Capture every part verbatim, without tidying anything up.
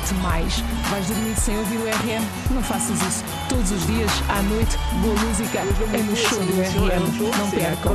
mais. Vais dormir sem ouvir o R M? Não faças isso. Todos os dias, à noite, boa música é no show do R M. Não percam.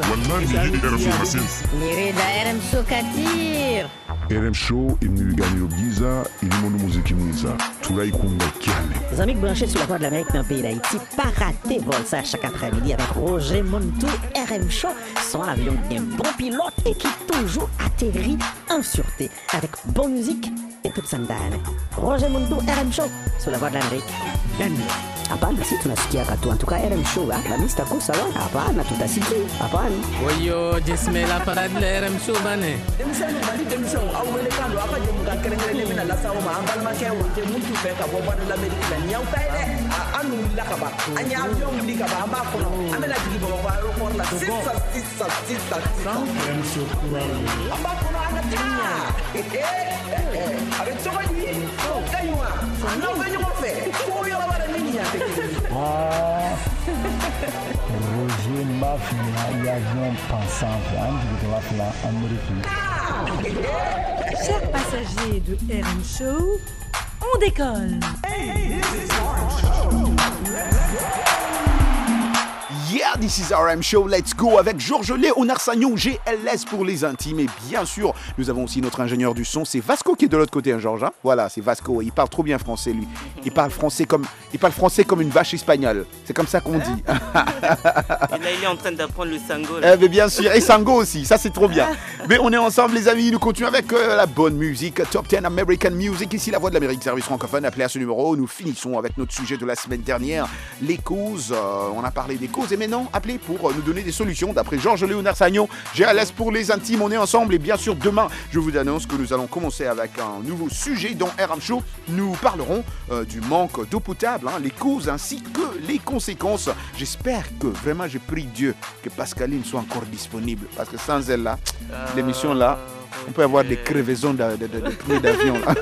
Nirida R M Show Katir. R M Show imnilingani Giza ilimono muziki mwiza tulaikumba kyane. Les amis branchés sur la voie de l'Amérique dans le pays d'Haïti, pas rater vol ça chaque après-midi avec Roger Montou R M Show, son avion bien bon pilote et qui toujours atterrit en sûreté avec bonne musique et toute sandane. Roger Montou R M Show sur la voie de l'Amérique. Hapana, si tunasikia katu. En tout cas, R M Show, la mista kusa wa. Hapana, tutasikia. Hapana. Oyo, jisme la parade la R M Show bane. Demisano bali demisano au wele kando apa je muka kerengere ne na lasa o ma ambal ma kewa je muntu fe ka bobo de l'Amérique la nyau taide anu la ka ba anya avion li ka ba amba kono amela jigi bobo ba ro por la sisa sisa sisa R M Show amba kono ana ta avec Sogoni oh kaywa non venyo ko fe ko yo la ba ni ya te ah Roger Mafia l'avion pensant en Amérique. Chers passagers de R M Show, on décolle. Hey, this is R M Show. Yeah, this is R M Show, let's go avec Georges Léonard Sagnon, G L S pour les intimes. Et bien sûr, nous avons aussi notre ingénieur du son, c'est Vasco qui est de l'autre côté, hein, Georges. Hein, voilà, c'est Vasco, il parle trop bien français, lui. Il parle français comme, il parle français comme une vache espagnole. C'est comme ça qu'on dit. Et là, il est en train d'apprendre le sango. Là. Eh bien, bien sûr, et sango aussi, ça c'est trop bien. Mais on est ensemble, les amis, nous continuons avec euh, la bonne musique, Top dix American Music. Ici, la voix de l'Amérique, service francophone, appelé à ce numéro. Nous finissons avec notre sujet de la semaine dernière, les causes. Euh, on a parlé des causes et maintenant, appelez pour nous donner des solutions d'après Georges Léonard Sagnon, G L S pour les intimes. On est ensemble et bien sûr demain je vous annonce que nous allons commencer avec un nouveau sujet dans R M Show. Nous parlerons euh, du manque d'eau potable, hein, les causes ainsi que les conséquences. J'espère que vraiment je prie Dieu que Pascaline soit encore disponible parce que sans elle là, euh, l'émission là, on peut avoir des crevaisons de, de, de, de pneus d'avion là.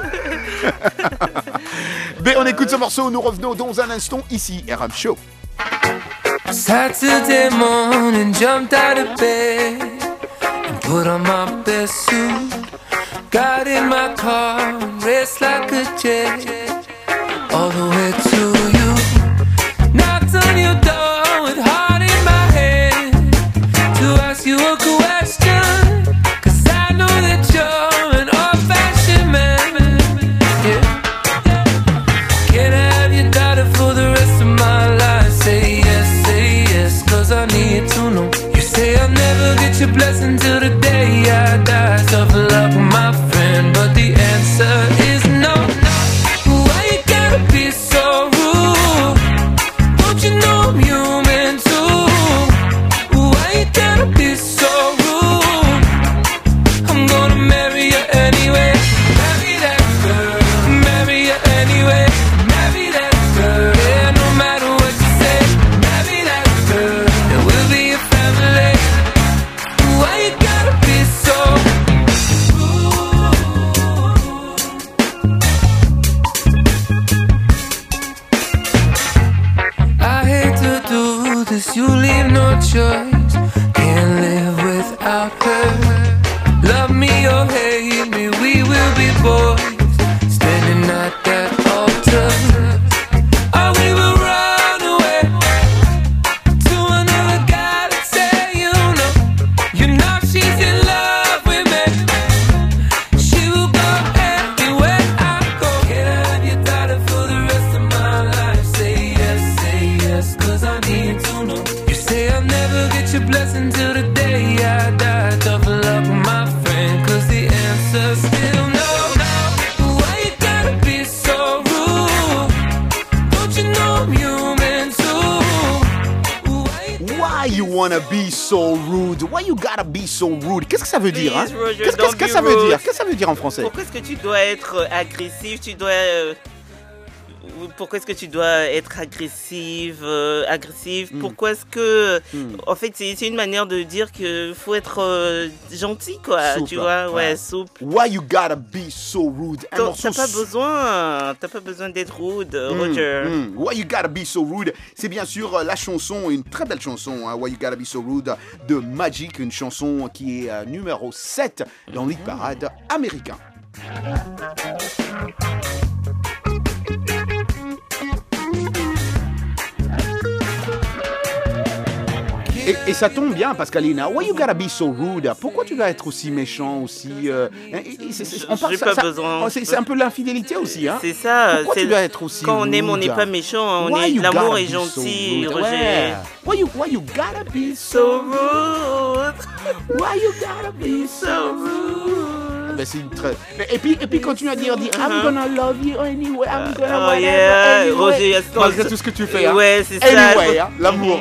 Mais on écoute ce morceau, nous revenons dans un instant ici R M Show. Saturday morning, jumped out of bed and put on my best suit. Got in my car and raced like a jet all the way to you. Knocked on your door with heart in my head to ask you a question, 'cause I know that you're an old-fashioned man. Yeah. Can I have your daughter for the rest of my life? Say yes. Cause I need to know. You say I'll never get your blessing till the day I die. Tough luck, my friend, but the answer is no. Why you gotta be so rude? Don't you know I'm human too? Why you gotta be so rude? I'm gonna marry you anyway. Marry that girl. Marry you anyway. Marry that girl. Yeah, no matter what you say. Marry that girl. We'll be a family. Why you gotta be so rude? I hate to do this, you leave no choice. Can't live without her. Love me or hate me, we will be boys standing at that altar. Or we will run away to another guy that say you know, you know she's in love with me. She will go anywhere I go. Can I have your daughter for the rest of my life? Say yes, say yes, 'cause I need to know. You say I'll never get your blessing till the day I die. Tough luck, my friend, 'cause the answer's still no. Why you gotta be so rude? Don't you know I'm human too? Why you wanna be so rude? Why you gotta be so rude? Qu'est-ce que ça veut dire, hein? Please, Roger, Qu'est-ce don't qu'est-ce que be ça veut rude. dire? Qu'est-ce que ça veut dire en français? Pourquoi est-ce que tu dois être agressif? Tu dois... euh, Pourquoi est-ce que tu dois être agressive, euh, agressive Mm. Pourquoi est-ce que... Mm. En fait, c'est c'est une manière de dire qu'il faut être euh, gentil, quoi. Souple, tu vois, ouais, ouais. souple. Why you gotta be so rude? Un T'as morceau t'as pas s- besoin, t'as pas besoin d'être rude, Mm, Roger. mm. Why You Gotta Be So Rude, c'est bien sûr euh, la chanson, une très belle chanson, hein, Why You Gotta Be So Rude de Magic, une chanson qui est euh, numéro sept dans l'hit parade américain. Et, et ça tombe bien, Pascalina. Why you gotta be so rude? Pourquoi tu dois être aussi méchant, aussi... Euh, et, et c'est, c'est, on parle, J'ai ça, pas ça, besoin. C'est, c'est un peu l'infidélité aussi, hein? C'est ça. Pourquoi c'est tu dois être aussi Quand on aime, rude? on n'est pas méchant. On Why est, you l'amour gotta est be gentil, so rude? Roger. Ouais. Why you, why you gotta be so So rude. Why you gotta be so rude? Ben, c'est une très... Et puis, et puis continue à dire, dire I'm gonna love you anyway, I'm gonna Oh whatever, yeah, anyway. Roger, Malgré tout ce que tu fais, hein. Ouais, c'est ça. Anyway, hein, l'amour.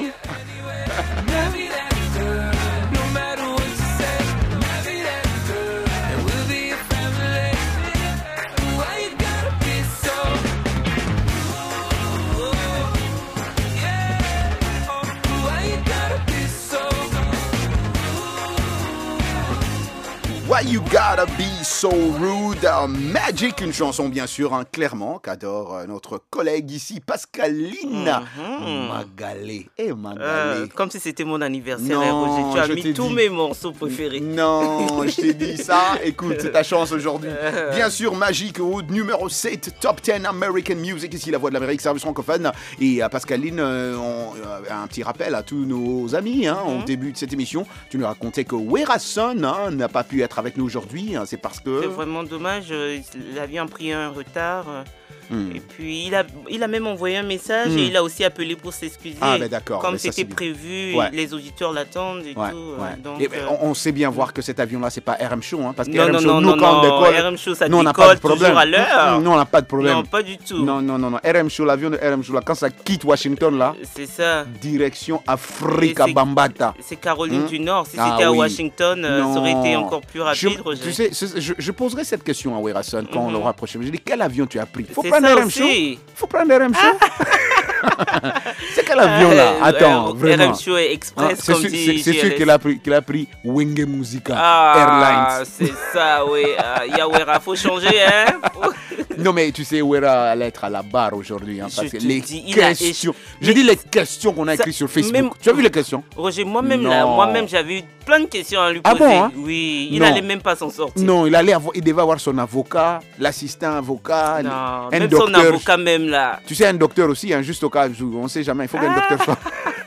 Why you gotta be so rude? Uh, Magic, une chanson bien sûr, hein, clairement, qu'adore euh, notre collègue ici, Pascaline. Mm-hmm. Magalé. Eh, Magalé. Euh, comme si c'était mon anniversaire, Non, hein, Roger. Tu as je mis t'ai tous dit. mes morceaux préférés. Non, je t'ai dit ça. Écoute, c'est ta chance aujourd'hui. Bien sûr, Magic Wood, numéro sept, Top dix American Music. Ici, la voix de l'Amérique, service francophone. Et à Pascaline, euh, on, euh, un petit rappel à tous nos amis. Hein, Mm-hmm. Au début de cette émission, tu nous racontais que Werason hein, n'a pas pu être avec nous aujourd'hui. Hein, c'est parce que... C'est vraiment dommage. euh, L'avion a pris un retard. euh, Hmm. Et puis, il a, il a même envoyé un message Hmm. et il a aussi appelé pour s'excuser. Ah, ben d'accord. Comme mais ça, c'était c'est bien. prévu, Ouais. les auditeurs l'attendent et Ouais, tout. euh, ouais. donc, Et ben, euh, on, on sait bien voir que cet avion-là, c'est pas R M Show. Hein, parce que non, R M non, Show, non, nous, non, quand on non, décolle, R M Show, ça nous, on n'a décolle pas de problème. toujours à l'heure. Nous, on n'a pas de problème. Non, pas du tout. Non, non, non, non. R M Show, l'avion de R M Show, là, quand ça quitte Washington, là, C'est ça. direction Africa Et c'est- Bambata. C'est Caroline Hmm. du Nord. Si Ah c'était à oui. Washington, euh, ça aurait été Non. encore plus Je, rapide, Roger. tu sais, c'est- je, je poserai cette question à Werason quand on Mhm. l'aura approché. Je dis, quel avion tu as pris? Faut C'est prendre ça R M Show. aussi. Faut prendre R M Show. C'est quel avion là? Ah, Attends, euh, vraiment. R M Show est Ah, express, c'est comme sûr, dit c'est- c'est J sûr L S. qu'il a pris, qu'il a pris Wenge Musica Ah, Airlines. c'est ça, oui. Ah, Yawera, faut changer, hein. Faut- Non mais tu sais, Wera allait être à la barre aujourd'hui. Hein, parce Je que te les dis, il a questions. éch- Je dis les questions qu'on a Ça- écrites sur Facebook. même- Tu as vu les questions? Roger, moi-même, là, Non. moi-même, j'avais eu plein de questions à lui Ah poser. bon, hein? Oui, il Non. n'allait même pas s'en sortir. Non, il, allait avoir, il devait avoir son avocat, l'assistant avocat, Non, un même docteur. son avocat même là. Tu sais, un docteur aussi, hein, juste au cas où on ne sait jamais, il faut qu'un docteur soit.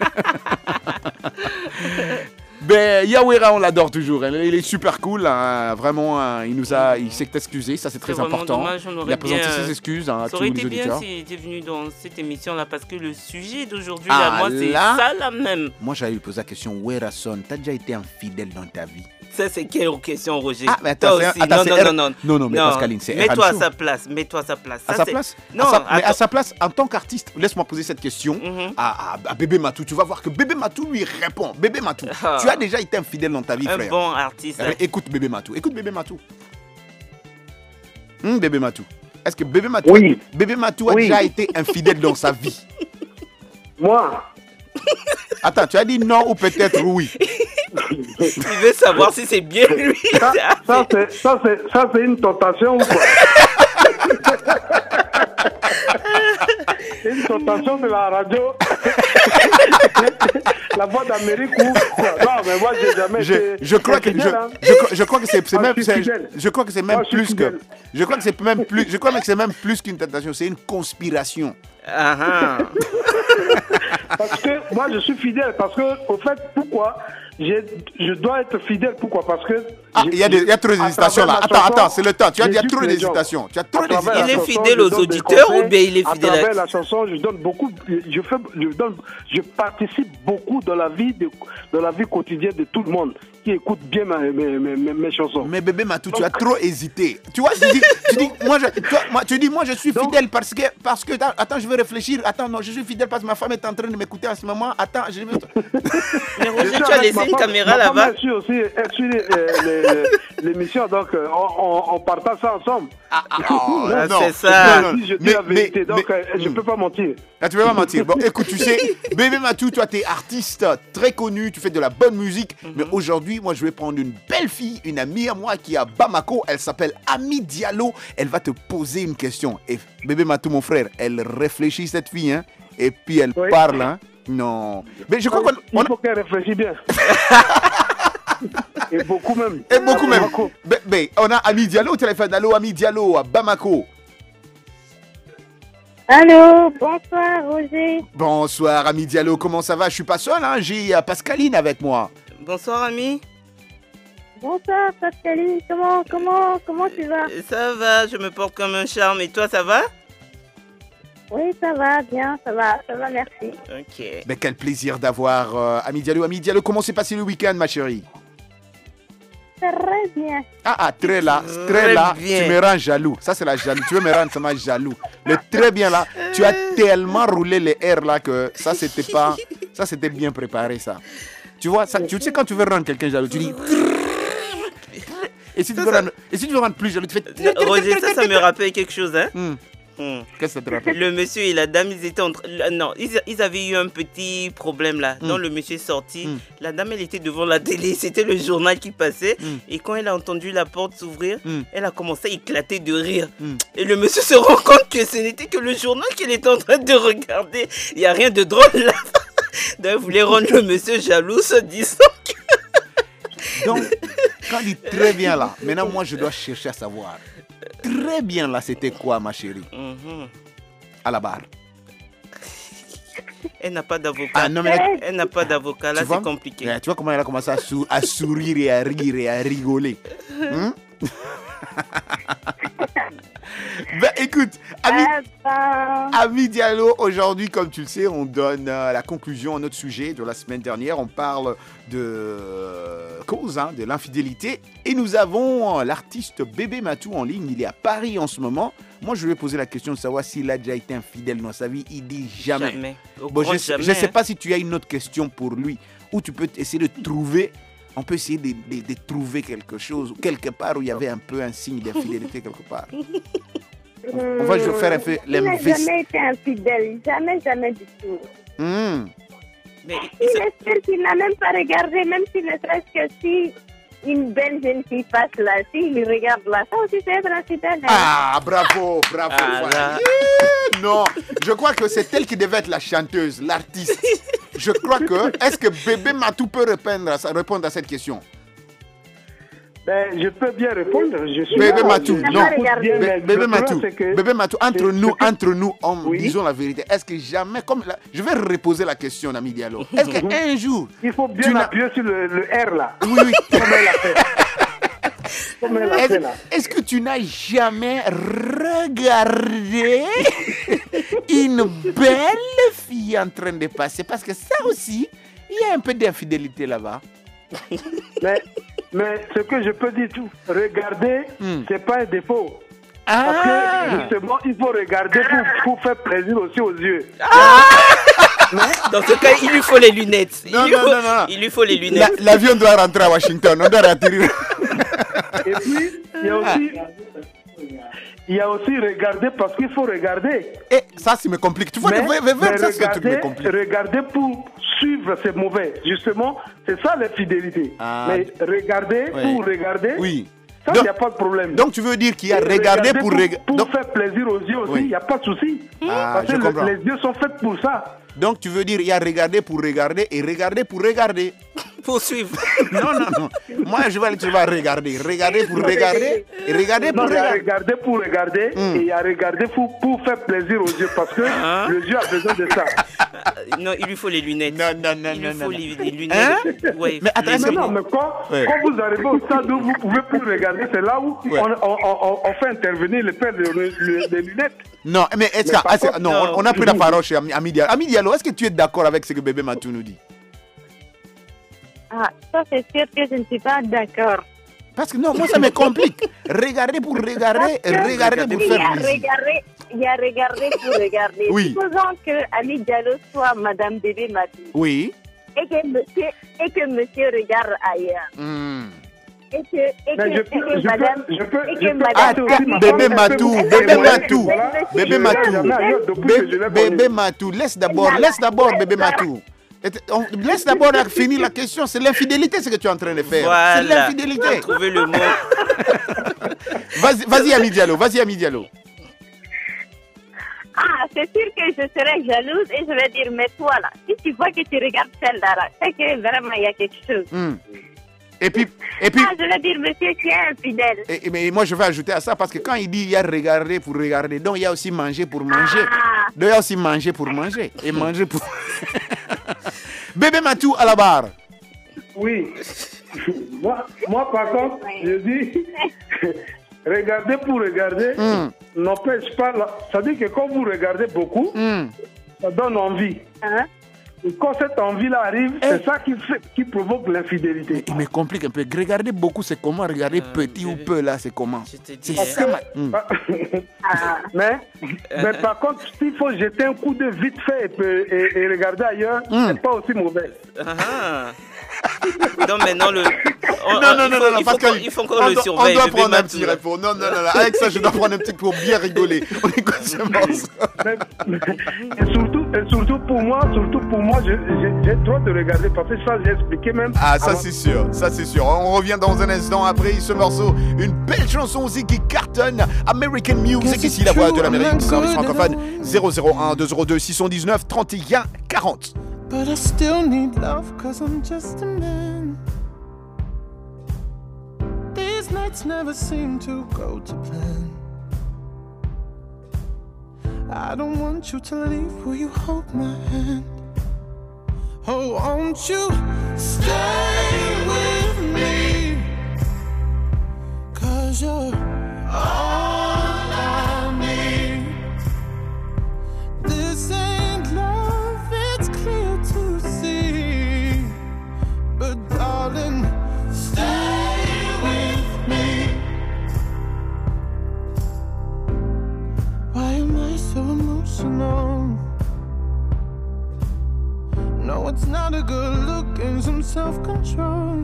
Ben, Yawera, on l'adore toujours. Il il est super cool. Hein, vraiment, hein, il nous a, il s'est excusé. Ça, c'est très vraiment important. dommage, on il aurait a présenté bien- ses excuses hein, à Ça tous aurait les été bien auditeurs. s'il était venu dans cette émission-là, parce que le sujet d'aujourd'hui, Ah, là, moi, c'est là- ça là même. Moi, j'allais lui poser la question, Werason, t'as déjà été infidèle dans ta vie? Ça, c'est quelle question, Roger? Ah, mais attends, Toi c'est un- aussi. attends, non, c'est non, R- non, non, non, non, mais Pascaline, c'est Mets-toi R à M Show. sa place, mets-toi à sa place. À Ça, sa c'est- place Non, à sa, mais à attends. sa place, en tant qu'artiste, laisse-moi poser cette question Mhm. à, à- à Bébé Matou. Tu vas voir que Bébé Matou lui répond. Bébé Matou, Ah. tu as déjà été infidèle dans ta vie, Un frère. bon artiste. Eh, Écoute Bébé Matou, écoute Bébé Matou. Hum, Bébé Matou. Est-ce que Bébé Matou, Oui. Bébé Matou a Oui. déjà été infidèle dans sa vie? Moi, Attends, tu as dit non ou peut-être oui? Il veut savoir si c'est bien lui. ça, ça, c'est, ça, c'est, ça, c'est une tentation ou quoi? Une tentation de la radio. La voix d'Amérique ou quoi? Non, mais moi, j'ai jamais Je, été je crois que je, fidèle, hein. je, crois- je crois que c'est c'est Ah, même je suis c'est- fidèle. je crois que c'est même Ah, je suis plus que fidèle. je crois que c'est même plus je crois que c'est même plus qu'une tentation, c'est une conspiration. Ah, ah. Parce que moi, je suis fidèle. Parce que, au fait, pourquoi j'ai- je dois être fidèle? Pourquoi? Parce que. Ah, j'ai- il y a des- il y a trop à d'hésitation là. travers Attends, ma chanson, attends, c'est le temps. Tu as dit il y a j'éduque trop les gens. d'hésitation. Tu as À trop travers d'hésitation. Il est la fidèle chanson, aux je donne des auditeurs conseils. ou bien il est fidèle À à- travers la chanson, je donne beaucoup, je fais, je donne, je participe beaucoup dans la vie de, dans la vie quotidienne de tout le monde qui écoute bien ma- mes, mes, mes, mes chansons. Mais bébé Matou, tu as trop hésité. Tu vois, tu dis, tu dis, moi, je, toi, moi, tu dis, moi, je suis fidèle parce que, parce que, attends, je vais réfléchir. Attends, non, je suis fidèle parce que ma femme est en train de m'écouter en ce moment. Attends, je vais. Mais Roger, Je suis tu as avec laissé ma une femme- caméra ma là-bas. femme, elle suit aussi, elle suit euh, les- l'émission, donc euh, on, on, on partage ça ensemble. Ah, ah, oh, Ah, non. c'est ça. Non, non, Si je dis mais- la vérité, mais- donc mais- euh, je ne peux pas mentir. Ah, tu vas pas mentir. Bon, écoute, tu sais, bébé Matou, toi, t'es artiste très connu, tu fais de la bonne musique. Mais aujourd'hui, moi, je vais prendre une belle fille, une amie à moi qui est à Bamako. Elle s'appelle Ami Diallo. Elle va te poser une question. Et bébé Matou, mon frère, elle réfléchit, cette fille, hein. Et puis elle Oui. parle, hein. Non. Mais je crois qu'on. on Il a- faut qu'elle réfléchisse bien. Et beaucoup même. Et beaucoup même. Bamako. Ben, ben, on a Ami Diallo au téléphone. Allô, Ami Diallo à Bamako. Allô, bonsoir Roger. Bonsoir Ami Diallo, comment ça va? Je suis pas seul, hein, j'ai euh, Pascaline avec moi. Bonsoir, ami. Bonsoir Pascaline, comment, comment, comment tu vas? Ça va, je me porte comme un charme. Et toi, ça va? Oui, ça va, bien, ça va, ça va, merci. Ok. Mais quel plaisir d'avoir euh, Ami Diallo. Ami Diallo, comment s'est passé le week-end, ma chérie? Très bien. Ah, ah, très là, très, Très là, bien. tu me rends jaloux. Ça, c'est la jalousie. Tu veux me rendre seulement jaloux. Le très bien là, tu as tellement roulé les airs là que ça, c'était pas. Ça, c'était bien préparé, ça. Tu vois, ça, tu sais, quand tu veux rendre quelqu'un jaloux, tu dis. Et si tu veux rendre, et si tu veux rendre plus jaloux, tu fais. Roger, ça, ça me rappelle quelque chose, hein? Hmm. Hmm. Qu'est-ce que ça te rappelle? Le monsieur et la dame, ils étaient en train... Non, ils, ils avaient eu un petit problème là. Mm. Donc le monsieur est sorti. Mm. La dame, elle était devant la télé. C'était le journal qui passait. Mm. Et quand elle a entendu la porte s'ouvrir, Mm. elle a commencé à éclater de rire. Mm. Et le monsieur se rend compte que ce n'était que le journal qu'elle était en train de regarder. Il n'y a rien de drôle là. Donc elle voulait rendre le monsieur jaloux se disant que... Donc, quand il dit très bien là, maintenant moi je dois chercher à savoir. Très bien là, c'était quoi, ma chérie? Mhm. À la barre. Elle n'a pas d'avocat. Ah non, mais là, Elle n'a pas d'avocat. Là, tu vois? c'est compliqué. Ouais, tu vois comment elle a commencé à, sou- à sourire et à rire et à rigoler. Hmm? Ben écoute, ami, Ah ben, ami Diallo, aujourd'hui, comme tu le sais, on donne euh, la conclusion à notre sujet de la semaine dernière. On parle de euh, cause, hein, de l'infidélité. Et nous avons euh, l'artiste Bébé Matou en ligne. Il est à Paris en ce moment. Moi, je lui ai posé la question de savoir s'il a déjà été infidèle dans sa vie. Il dit jamais. Jamais. Au Bon, grand je jamais, ne sais hein. pas si tu as une autre question pour lui, ou tu peux essayer de trouver, on peut essayer de, de- de trouver quelque chose, quelque part où il y avait un peu un signe d'infidélité quelque part. On va je faire un peu il n'a l'investi- jamais été infidèle, jamais, jamais du tout. Hmm. Mais Il est sûr qu'il n'a même pas regardé, même si ne serait-ce que si une belle jeune fille passe là, s'il regarde là, ça aussi c'est être infidèle. hein. Ah, bravo, bravo. Ah, voilà. là. Eh, non, je crois que c'est elle qui devait être la chanteuse, l'artiste. Je crois que, est-ce que Bébé Matou peut répondre à, ça- répondre à cette question? Ben, je peux bien répondre. Je suis Bébé là, Matou, je- non. j'écoute bien, Bé- mais Bébé le problème, Matou, c'est que- Bébé Matou, entre c'est- nous, c'est que- entre nous, en- Oui. disons la vérité. Est-ce que jamais, comme la- je vais reposer la question, ami Diallo. Est-ce qu'un jour, Il faut tu bien n'as- appuyer sur le, le R là. oui, oui, Comme elle a fait. Comme elle a fait Est-ce là. est-ce que tu n'as jamais regardé une belle fille en train de passer? Parce que ça aussi, il y a un peu d'infidélité là-bas. Mais, mais ce que je peux dire, tout, regarder, Hmm. c'est pas un défaut. Ah. Parce que justement, il faut regarder pour, pour faire plaisir aussi aux yeux. dans ce cas, il lui faut les lunettes. Il Non, lui non, faut- non, non. Il lui faut les La- lunettes. L'avion doit rentrer à Washington, on doit atterrir. Et puis, il y a aussi, il y a aussi regarder parce qu'il faut regarder. Et ça, ça me complique. Tu vois, Mais, le vrai- vrai- vrai, mais ça, c'est un truc qui me regarder, complique. regarder pour suivre, c'est mauvais. Justement, c'est ça l'infidélité. Ah. Mais regarder Ouais. pour regarder, Oui. ça, il Donc- n'y a pas de problème. Donc, tu veux dire qu'il y a Et regarder pour... pour, rega- pour donc, faire plaisir aux yeux aussi, il Oui. n'y a pas de souci. Ah, Parce je que le- comprends. les yeux sont faits pour ça. donc, tu veux dire qu'il y a regarder pour regarder et regarder pour regarder. Pour suivre. Non, non, non. Moi, je vais, tu vas regarder. Regarder pour regarder et regarder Non, pour il y a regarder. regarder pour regarder Hmm. et il y a regarder pour, pour faire plaisir aux yeux parce que Hein? le yeux a besoin de ça. Euh, Non, il lui faut les lunettes. Non, non, non, Il non, lui non, faut non. les, les lunettes. Hein? Ouais, Mais attends, les est-ce que- Non, lunettes. mais quand, Ouais. quand vous arrivez au stade où vous pouvez plus regarder, c'est là où Ouais. on, on, on, on fait intervenir le père des de, de lunettes. Non, mais est-ce Mais que... par ah, c'est- contre, non, non. on, on a pris la parole chez Ami Ami Diallo. Ami Diallo, est-ce que tu es d'accord avec ce que Bébé Matou nous dit? Ah, ça c'est sûr que je ne suis pas d'accord. Parce que non, moi, ça me complique. Regarder pour regarder, Parce que regarder pour il y a faire plaisir. regardé, il y a regardé pour regarder. Oui. Supposons que Ami Diallo soit Madame Bébé Matou Oui. et que monsieur, et que monsieur regarde ailleurs. Hmm. Et que, et que, Mais je et peux, que je madame, peux, je peux, et je que peux madame Ah, passer aussi ma bébé femme, Matou, elle peut bébé me- Matou, voilà. bébé Je- Matou. jamais ailleurs depuis que je l'ai Bé- Bébé connu. Matou, laisse d'abord, laisse d'abord Bébé Matou. Et t- on- Laisse d'abord finir la question. C'est l'infidélité ce que tu es en train de faire. C'est Voilà. l'infidélité. Trouver le mot. Vas-y, vas-y, Ami Diallo, vas-y, Ami Diallo. Ah, c'est sûr que je serais jalouse et je vais dire, mais toi là, si tu vois que tu regardes celle-là, là, c'est que vraiment il y a quelque chose. Hmm. Et puis, et puis, Ah, je vais dire, monsieur, tu es infidèle. et- et- mais moi je vais ajouter à ça parce que quand il dit il y a regarder pour regarder, donc il y a aussi manger pour manger. Ah, doit aussi manger pour manger et manger pour. Bébé Matou à la barre. Oui. Moi, moi, par contre, je dis, regarder pour regarder mm. n'empêche pas. La... Ça dit que quand vous regardez beaucoup, mm. ça donne envie. Hein? Et quand cette envie-là arrive, eh. c'est ça qui, fait, qui provoque l'infidélité. Mais, il me complique un peu. Regarder beaucoup, c'est comment? Regarder euh, petit ou peu, là, c'est comment? C'est ça. Que... Mm. mais, mais par contre, s'il faut jeter un coup de vite fait et, et, et regarder ailleurs, mm. c'est pas aussi mauvais. Ah. Donc maintenant le. On, non, non, non, faut, non, il parce faut, il faut qu'on le surveille. On doit prendre un petit réponse. Non, non, non, non. Avec ça, je dois prendre un petit pour bien rigoler. On écoute ce morceau. Et surtout, et surtout pour moi, surtout pour moi, j'ai, j'ai droit de regarder parce que ça, j'ai expliqué même. Ah, ça c'est sûr, ça c'est sûr. On revient dans un instant après ce morceau. Une belle chanson aussi qui cartonne. American Music, ici la voix de l'Amérique, service francophone. zéro zéro un deux zéro deux six un neuf trente et un quarante. But I still need love cause I'm just a man. These nights never seem to go to plan. I don't want you to leave, will you hold my hand? Oh, won't you stay with me? Cause you're all I need. This ain't love, it's clear to see. But darling, stay with me. Why am I so emotional? No, it's not a good look and some self-control.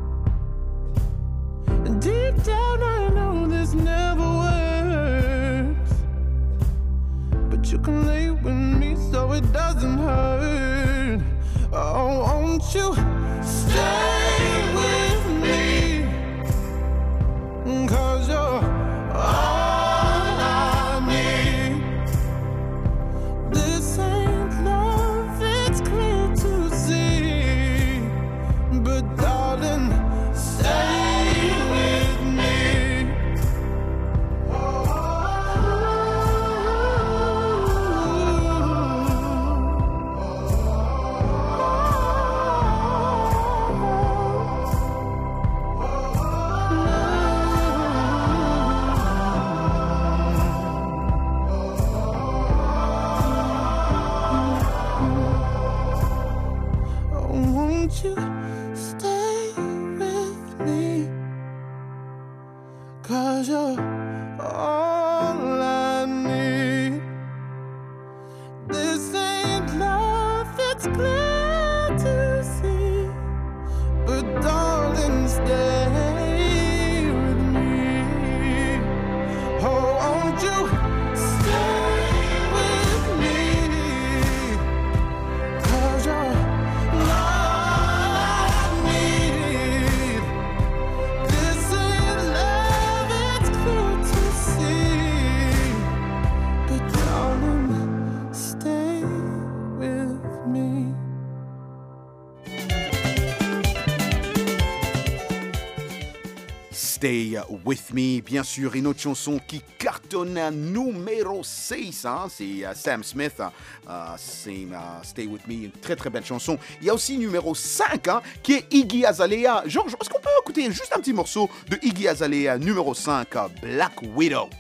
And deep down I know this never works, but you can lay with me so it doesn't hurt. Oh, won't you stay with me? Cause you're all I need. This ain't love, it's clear to see. But darling, stay with me. Won't you stay with me? Cause you're all I need. This ain't love, it's clear to see. But darling, stay with me. Oh, won't you stay with me? Cause you're Stay With Me, bien sûr, une autre chanson qui cartonne à numéro six, hein, c'est uh, Sam Smith, uh, c'est uh, Stay With Me, une très très belle chanson. Il y a aussi numéro cinq, hein, qui est Iggy Azalea. Georges, est-ce qu'on peut écouter juste un petit morceau de Iggy Azalea, numéro cinq, uh, Black Widow?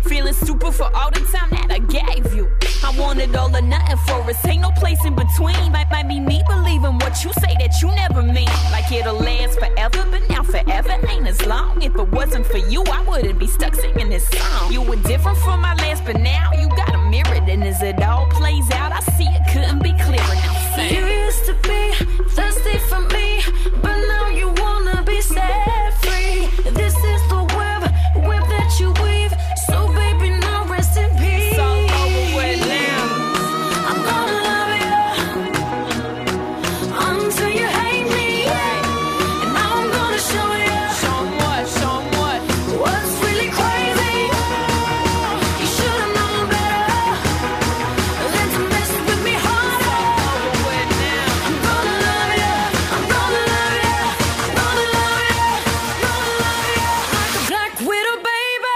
Feeling stupid for all the time that I gave you. I wanted all or nothing for us, ain't no place in between. Might, might be me believing what you say that you never mean. Like it'll last forever, but now forever ain't as long. If it wasn't for you, I wouldn't be stuck singing this song. You were different from my last, but now you got a mirror. And as it all plays out, I see it couldn't be clearer. Now sing. You used to be thirsty for me, but now you wanna be set free. This is the web, web that you weave. So baby, now rest in peace. It's all over with now. I'm gonna love you until you hate me, and now I'm gonna show you. Show 'em what, show 'em what. What's really crazy? You should've known better than to mess with me harder. It's all over with now. I'm gonna love you. I'm gonna love you. I'm gonna love you. I'm gonna love you like a black widow, baby.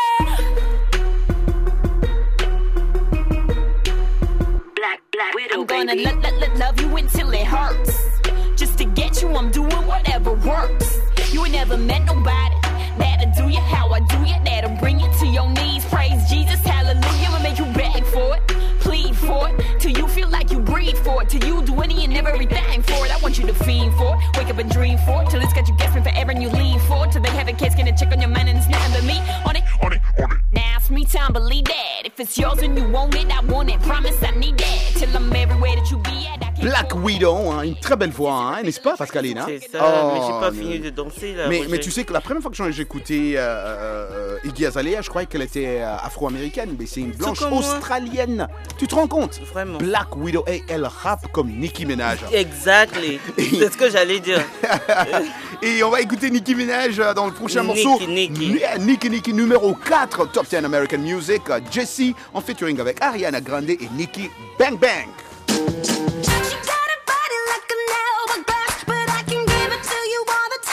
Black, black widow, I'm gonna baby. lo- lo- lo- love you until it hurts. Just to get you, I'm doing whatever works. You ain't never met nobody that'll do you how I do you, that'll bring you to your knees. Praise Jesus, hallelujah, will make you beg for it, plead for it, till you feel like you breathe for it, till you do any and everything for it. I want you to fiend for it, wake up and dream for it, till it's got you guessing forever and you lean for it, till they have a case, gonna check on your man and it's nothing but me on it. On it, on it. Now it's me time, believe that. If it's yours and you want it, I want it. Promise I need that. Till I'm everywhere that you be at. I can't Black Widow, hein, une très belle voix, hein, n'est-ce pas, Pascaline, hein? C'est ça, Oh, mais j'ai pas mais- fini de danser là. Mais, Roger. mais tu sais que la première fois que j'ai écouté euh, euh, Iggy Azalea, je croyais qu'elle était euh, afro-américaine, mais c'est une blanche comme moi. australienne. Tu te rends compte? Vraiment. Black Widow, et elle rappe comme Nicki Minaj. Exactly. C'est ce que j'allais dire. Et on va écouter Nicki Minaj euh, dans le prochain Nicki, morceau. Nicki. Ni- Nicki Nicki numéro quatre, Top dix American Music. euh, Jessie en featuring avec Ariana Grande et Nicki Bang Bang. She got a body like an hourglass, but I can give it to you all the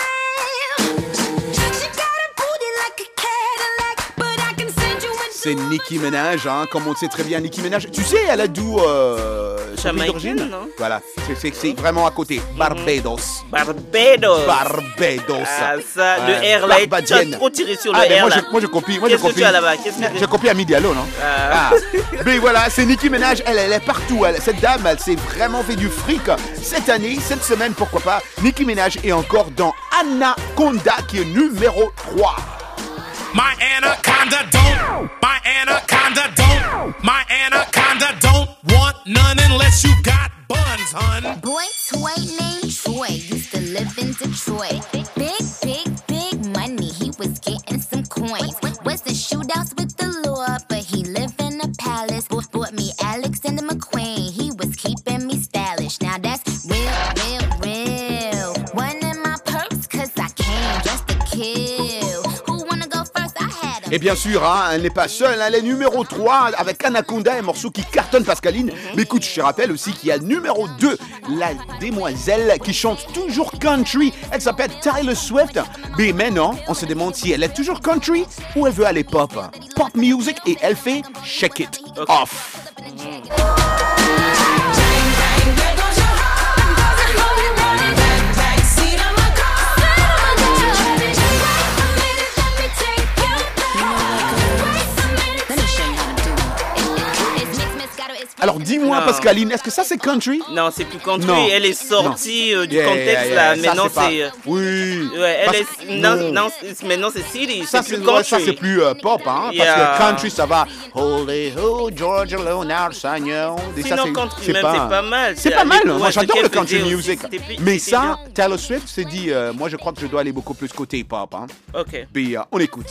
time. She got a booty like a Cadillac, but I can send you into C'est Nicki Minaj, hein, comme on le sait très bien, Nicki Minaj. Tu sais, elle a d'où euh, son pays Jamaïcaine, d'origine? non? Voilà, c'est- c'est c'est vraiment à côté. Barbados. Barbados. Barbados. Ah, ça, le Ouais, R là, tu as Barbadienne. trop tiré sur le Ah, mais R moi, là. je, moi je copie. Moi je Qu'est-ce que copie. tu as là-bas? Qu'est-ce que- J'ai copié Ami Diallo, non? Ah. Ah. Mais voilà, c'est Nicki Minaj. Elle, elle est partout. Elle- cette dame, elle s'est vraiment fait du fric. Cette année, cette semaine, pourquoi pas, Nicki Minaj est encore dans Anaconda, qui est numéro trois. My anaconda don't, my anaconda don't, my anaconda don't want none unless you got buns, hun. Boy toy named Troy used to live in Detroit. Big, big, big money, he was getting some coins. Wasn't shootouts with the law, but he lived in a palace. Bought, bought me Alexander McQueen, he was keeping me stylish. Now that's real, real, real. One in my purse, cause I came just to kill. Who wanna go first? I had him. Et bien sûr, hein, elle n'est pas seule, elle est numéro trois avec Anaconda, un morceau qui cartonne Pascaline. Mais écoute, je te rappelle aussi qu'il y a numéro deux, la demoiselle qui chante toujours country. Elle s'appelle Taylor Swift. Mais maintenant, on se demande si elle est toujours country ou elle veut aller pop. Pop music, et elle fait Shake It Off. Alors dis-moi, Non. Pascaline, est-ce que ça c'est country? Non, c'est plus country. Non. Elle est sortie euh, du Yeah, contexte yeah, yeah. là. Ça, Maintenant c'est pas- c'est. euh, Oui. Ouais, elle Parce- est. Non, non. non, c'est- maintenant c'est city. Ça C'est c'est plus ouais, country. ça c'est plus euh, pop, hein, Yeah. parce que country ça va. Holy ho, Georgia Leonard, Sagnon. Et ça, Sinon, c'est- country même, c'est pas mal. C'est C'est pas à mal. l'époque, Moi ouais, j'adore ce le qu'elle country faisait aussi, music. c'était plus- Mais c'était ça, Taylor Swift s'est dit, euh, moi je crois que je dois aller beaucoup plus côté pop. Hein. Ok. Puis euh, on écoute.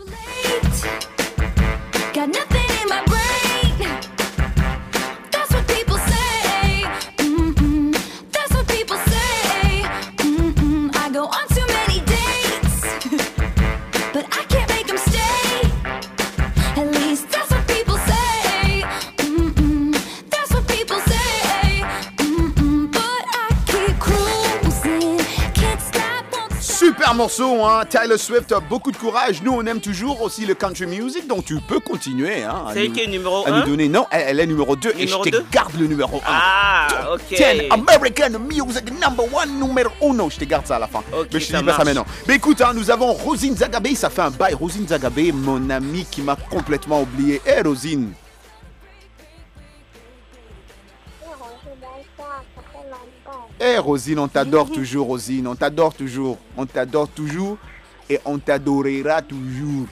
Got nothing in my brain. That's what people say. Mm-mm. That's what people say. Mm-mm. I go on too many dates, but I can't make them stay. At least that's what people say. Mm-mm. That's what people say. Mm-mm. But I keep cruising, can't stop. won't stop. Super Super morceau, hein. Taylor Swift, beaucoup de courage. Nous, on aime toujours aussi le country music, donc tu peux continuer. Hein, c'est elle qui est numéro à un nous donner. Non, elle, elle est numéro deux et je te deux? garde le numéro un. Ah, ok. dix American Music number one, numéro uno. Je te garde ça à la fin. Okay, mais je te ça dis pas ça marche. maintenant. Mais écoute, hein, nous avons Rosine Zagabé. Ça fait un bail. Rosine Zagabé, mon amie qui m'a complètement oublié. Hé, hey, Rosine. Eh hey Rosine, on t'adore toujours, Rosine, on t'adore toujours, on t'adore toujours et on t'adorera toujours.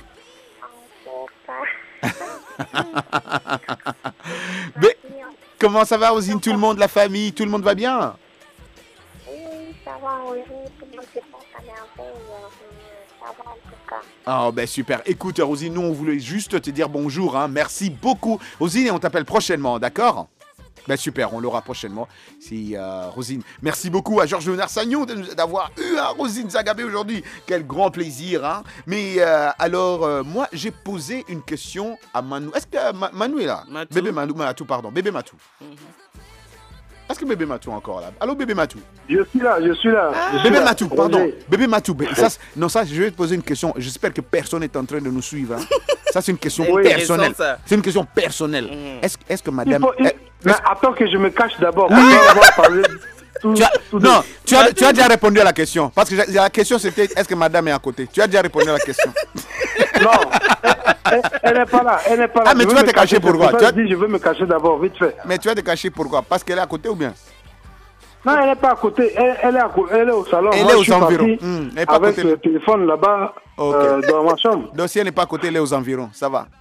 Mais, comment ça va, Rosine? Tout le monde, la famille, tout le monde va bien? Oui, ça va, oui, tout le monde se porte à merveille, ça va en tout cas. Oh ben super, écoute Rosine, nous on voulait juste te dire bonjour, hein. Merci beaucoup. Rosine, et on t'appelle prochainement, d'accord? Ben super, on l'aura prochainement. C'est euh, Rosine. Merci beaucoup à Georges Léonard Sagnon d'avoir eu un hein, Rosine Zagabé aujourd'hui. Quel grand plaisir. Hein. Mais euh, alors, euh, moi, j'ai posé une question à Manu. Est-ce que euh, Ma- Manu est là? Matou. Bébé Manu, Matou, pardon. Bébé Matou. Mm-hmm. Est-ce que Bébé Matou est encore là? Allô, Bébé Matou? Je suis là, je suis là. Ah. Je suis Bébé là. Matou, pardon. Roger. Bébé Matou. Ça, non, ça, je vais te poser une question. J'espère que personne n'est en train de nous suivre. Hein. Ça, c'est une question Oui, personnelle. ça. C'est une question personnelle. Mm. Est-ce, est-ce que Il madame... faut- il- est- Mais attends que je me cache d'abord. Oui. Après avoir parlé tout- Tu as- tout non, de- tu as, tu as déjà répondu à la question. Parce que j'ai- la question c'était est-ce que madame est à côté? Tu as déjà répondu à la question. Non, elle, elle n'est pas là. Elle n'est pas là. Ah, mais Je tu veux vas me te cacher c'est pourquoi? pour ça Tu que as- je dis, je veux me cacher d'abord, vite fait. Mais tu vas te cacher pourquoi? Parce qu'elle est à côté ou bien? Non, elle n'est pas à côté. Elle, elle, est, à co- elle est au salon. Elle Moi, est je aux suis environs. parti Hmm, elle est pas à avec côté. le téléphone là-bas Ok. euh, dans ma chambre. Donc si elle n'est pas à côté, elle est aux environs. Ça va.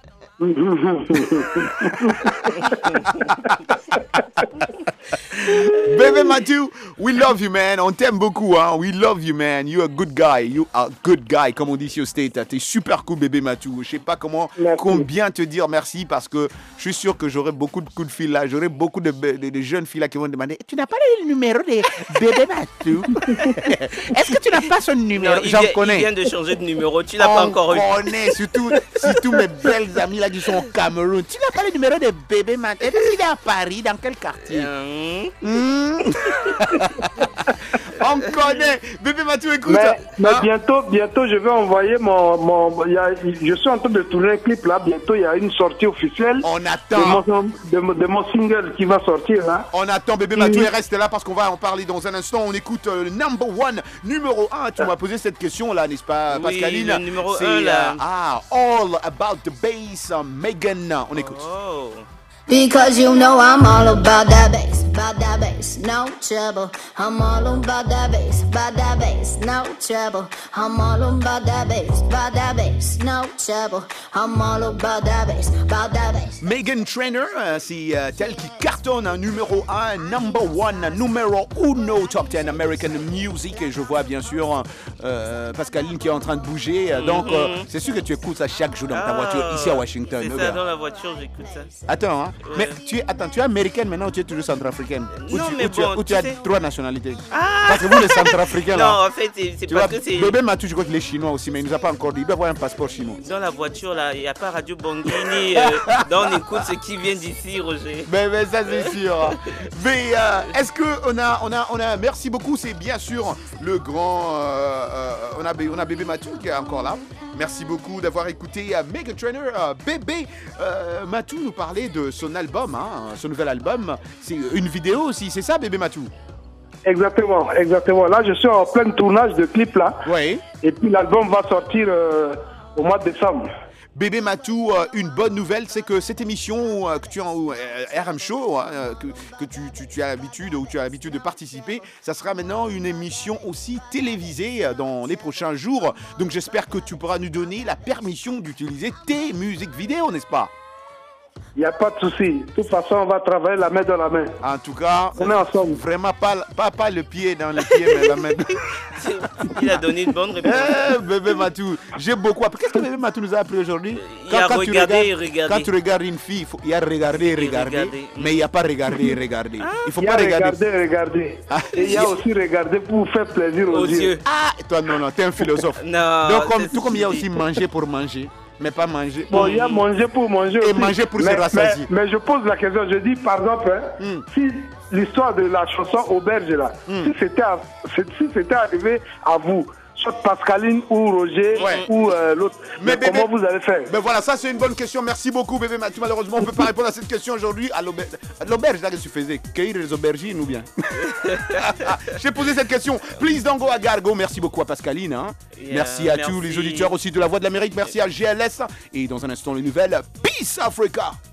Baby Matthew, we love you, man. On t'aime beaucoup, hein. We love you, man. You are a good guy. You are a good guy, comme on dit ici au State. T'es super cool, bébé Matthew. Je sais pas comment, combien te dire merci parce que je suis sûr que j'aurai beaucoup de coups de fil là. J'aurai beaucoup de, de, de jeunes filles là qui vont me demander tu n'as pas le numéro de bébé Matthew? Est-ce que tu n'as pas son numéro? Non, il, J'en vient, connais. il vient de changer de numéro, tu l'as pas encore eu. On connaît, surtout, surtout mes belles amies là qui sont au Cameroun. Tu n'as pas le numéro de bébé Matthew? Est-ce qu'il est à Paris? Dans quel quartier? Hmm. On connaît. Bébé Mathieu, écoute. Mais, mais Hein? bientôt, bientôt, je vais envoyer mon. mon il y a- je suis en train de tourner un clip là. Bientôt, il y a une sortie officielle. On attend. De mon, de, mon- de mon single qui va sortir là. On attend bébé Mathieu, reste là parce qu'on va en parler dans un instant. On écoute euh, le number one, numéro un. Tu m'as posé cette question là, n'est-ce pas, Oui, Pascaline? le numéro C'est, un, là. euh, ah, All About the Bass, uh, Megan. On écoute. Oh. Because you know I'm all about that bass, about that bass, no trouble. I'm all about that bass, about that bass, no trouble. I'm all about that bass, about that bass, no trouble. I'm all about that bass, about that bass. Megan Trainor, euh, c'est euh, elle qui cartonne un numéro un, number one, numéro uno, top dix American Music. Et je vois bien sûr euh, Pascaline qui est en train de bouger. Euh, Donc, euh, Mhm. c'est sûr que tu écoutes ça chaque jour dans ta Ah, voiture ici à Washington. C'est oh, ça, gars. dans la voiture, j'écoute ça. Attends, hein. Ouais. Mais tu es, attends, tu es américaine maintenant ou tu es toujours centrafricaine? Ou Non, tu, mais ou tu, bon, ou tu tu as sais- trois nationalités? Ah. Parce que vous, les centrafricains, là. Non, en fait, c'est c'est tu parce vois, que c'est. Bébé Matou, je crois qu'il est chinois aussi, mais il nous a pas encore dit. Il doit avoir un passeport chinois. Dans la voiture, là, il n'y a pas Radio Bangini. euh, donc, on écoute ce qui vient d'ici, Roger. Mais, mais ça, c'est sûr. Mais euh, est-ce qu'on a, on a, on a. Merci beaucoup, c'est bien sûr le grand. euh, euh, on, a, on a Bébé Matou qui est encore là. Merci beaucoup d'avoir écouté euh, Megan Trainor. Euh, Bébé euh, Matou nous parlait de son album, hein, son nouvel album. C'est une vidéo aussi, c'est ça, Bébé Matou? Exactement, exactement. Là, je suis en plein tournage de clip là. Oui. Et puis l'album va sortir euh, au mois de décembre. Bébé Matou, euh, une bonne nouvelle, c'est que cette émission euh, que tu as en euh, R M Show, hein, euh, que, que tu, tu, tu as l'habitude ou tu as l'habitude de participer, ça sera maintenant une émission aussi télévisée euh, dans les prochains jours. Donc j'espère que tu pourras nous donner la permission d'utiliser tes musiques vidéo, n'est-ce pas? Il n'y a pas de souci. De toute façon, on va travailler la main dans la main. En tout cas, on est ensemble. Vraiment pas, pas, pas le pied dans le pied, mais la main. Il a donné une bonne réponse. Eh, bébé Matou, j'ai beaucoup appris. Qu'est-ce que bébé Matou nous a appris aujourd'hui? Il y a regarder et regarder. Quand tu regardes une fille, faut- il y a regarder et regarder, regarder. mais il n'y a pas regarder et regarder. Il faut Il y a pas regarder. regarder, regarder. Et il y a aussi regarder pour faire plaisir aux, Aux yeux. Ah, toi non, non, t'es un philosophe. Non, Donc, comme, c'est tout comme il y a stupide. aussi manger pour manger, mais pas manger. Bon, il y a manger pour manger Et aussi. manger pour mais, se rassasier. Mais, mais je pose la question, je dis par exemple, hein, Hmm. si l'histoire de la chanson Auberge là, si c'était à- si si c'était arrivé à vous, soit Pascaline ou Roger Ouais. ou euh, l'autre. Mais Mais, bébé- comment vous allez faire? Ben voilà, ça c'est une bonne question. Merci beaucoup, bébé Mathieu. Malheureusement, on ne peut pas répondre à cette question aujourd'hui. À l'auberge, à l'auberge, là, qu'est-ce que tu faisais? Cueillir les aubergines ou bien? J'ai posé cette question. Please don't go à Gargo. Merci beaucoup à Pascaline. Hein. Yeah, merci à merci. tous les auditeurs aussi de La Voix de l'Amérique. Merci à G L S. Et dans un instant, les nouvelles. Peace Africa.